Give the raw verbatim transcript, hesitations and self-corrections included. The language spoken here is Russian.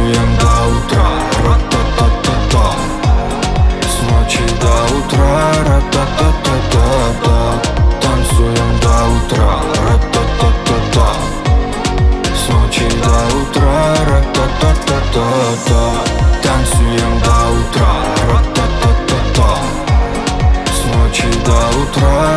Танцуем до утра, ра-та-та-та-та. С ночи до утра, ра-та-та-та-та-та. Танцуем до утра, ра-та-та-та-та. С ночи до утра, ра-та-та-та-та-та. Танцуем до утра, ра-та-та-та-та. С ночи до утра.